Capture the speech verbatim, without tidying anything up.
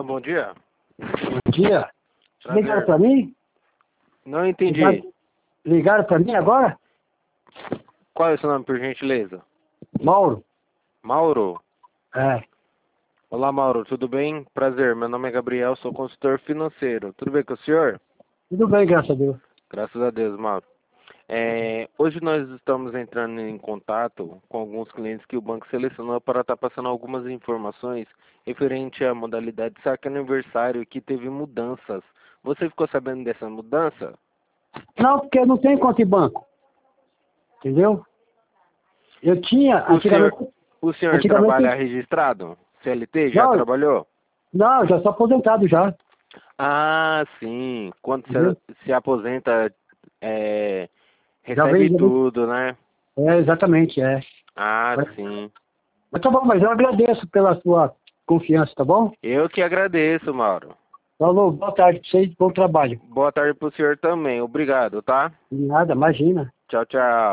bom dia. Bom dia. Prazer. Ligaram para mim? Não entendi. Ligaram, ligaram para mim agora? Qual é o seu nome, por gentileza? Mauro. Mauro? É. Olá, Mauro, tudo bem? Prazer, meu nome é Gabriel, sou consultor financeiro. Tudo bem com o senhor? Tudo bem, graças a Deus. Graças a Deus, Mauro. É, hoje nós estamos entrando em contato com alguns clientes que o banco selecionou para estar passando algumas informações referente à modalidade saque aniversário que teve mudanças. Você ficou sabendo dessa mudança? Não, porque eu não tenho conta em banco. Entendeu? Eu tinha, O senhor, antigamente... o senhor antigamente, trabalha registrado? C L T? Já não, trabalhou? não, já sou aposentado já. Ah, sim. Quando Entendeu? você se aposenta, é, Já vem, recebe já vem. tudo, né? É, exatamente, é. Ah, Mas, sim. mas tá bom, mas eu agradeço pela sua confiança, tá bom? Eu que agradeço, Mauro. Falou, boa tarde pra vocês, bom trabalho. Boa tarde pro senhor também. Obrigado, tá? De nada, imagina. Tchau, tchau.